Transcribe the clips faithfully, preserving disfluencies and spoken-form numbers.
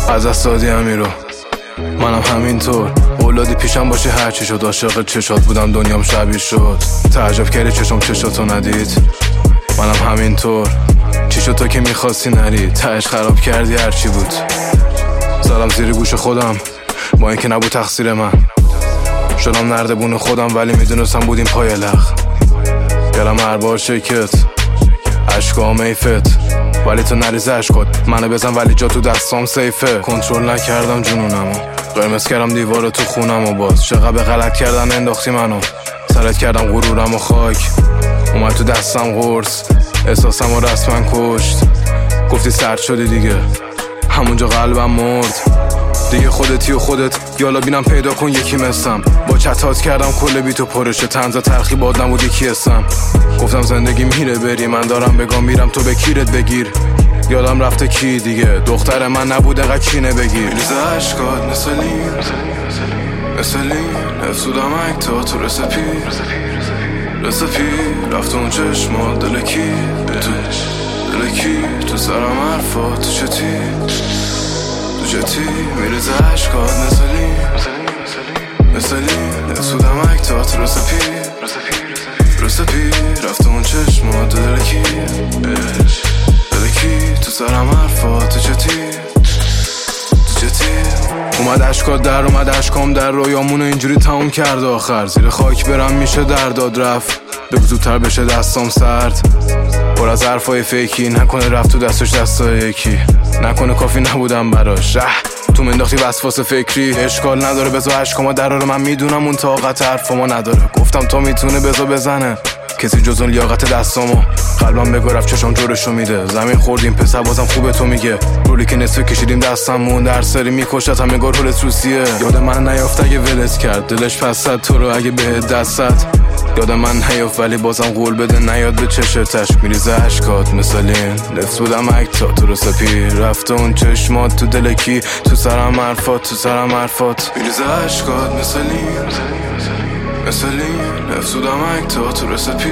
از دست دادی امیرو، منم همینطور. اولادی پیشم باشه هرچی شد، عاشق چشات بودم دنیام شبیه شد. تعجب کردی چشم چشاتو ندید، منم همینطور. چی شد تو که میخواستی نری، تهش خراب کردی هرچی بود. زدم زیر گوش خودم با اینکه نبود تقصیر من. شدم نردبون خودم ولی میدونستم بودیم پای لخ. گرم هر بار شکت عشقا میفت، ولی تو نریزه عشقات منو بزن ولی جا تو دستام سیفه. کنترل نکردم جنونمو، قرمز کردم دیوار تو خونم و باز چقدر به غلط کردن انداختی منو. سرت کردم غرورم و خاک اومد تو دستم قرص، احساسم و رسما کشت. گفتی سرد شدی دیگه، همونجا قلبم مرد. دیگه خودتی و خودت یالا بینم پیدا کن یکی مثلم. با چتات کردم کل بیتو پرشه، طنز تلخی باد نبود یکی اسم. گفتم زندگی میره بری، من دارم بگم میرم تو به کیرت بگیر. یادم رفته کی دیگه، دختر من نبود انقدر کینه بگیر. ریزه عشقات مثل این مثل این افسودم اکتا تو رسپی رسپی رفت اون چشمات دل کی تو دل کی تو سرم حرفات تو چتی تو چتی میریزه عشقات مثل این مثل این افسودم اکتا تو رسپی رسپی رفت اون چشمات دل کی دل کی تو سرم حرفات تو چتی تو چتی. اومد عشقات در اومد عشقام در، رویامونو اینجوری تموم کرد آخر. زیر خاک برم میشه در داد رفت، بگو زودتر بشه دستام سرد. پر از حرفای فیکی، نکنه رفت تو دستش دستای یکی، نکنه کافی نبودم براش. اه تو منداختی وسواس فکری، اشکال نداره بذار عشقاما در رو، من میدونم اون طاقت حرفامو نداره. گفتم تو میتونه بذار بزنه کسی جز اون لیاقت دستامو. قلبم بگو رفت چشام جورشو میده، زمین خوردیم پسر بازم خوبه تو میگه. رولی که نصفه کشیدیم دستمون در سری میکشت همه گار رولت روسیه. یاد من نیافت اگه ولت کرد دلش پس زد تو رو اگه بهت دست زد. یاد من نیافت ولی بازم قول بده نیاد به چشتش. میریزه عشقات مثل این لفت بودم اکتا تو رسپی رفت اون چشمات تو دل کی تو سرم حرفات تو سرم حرفات. میریزه عشقات مثل این مثل این افسودم اکتا تو رسپی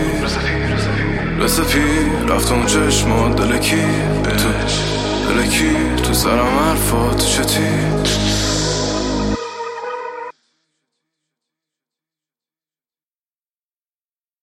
رسپی رفت اون چشمات دل کی تو دل کی تو سرم حرفات تو چتی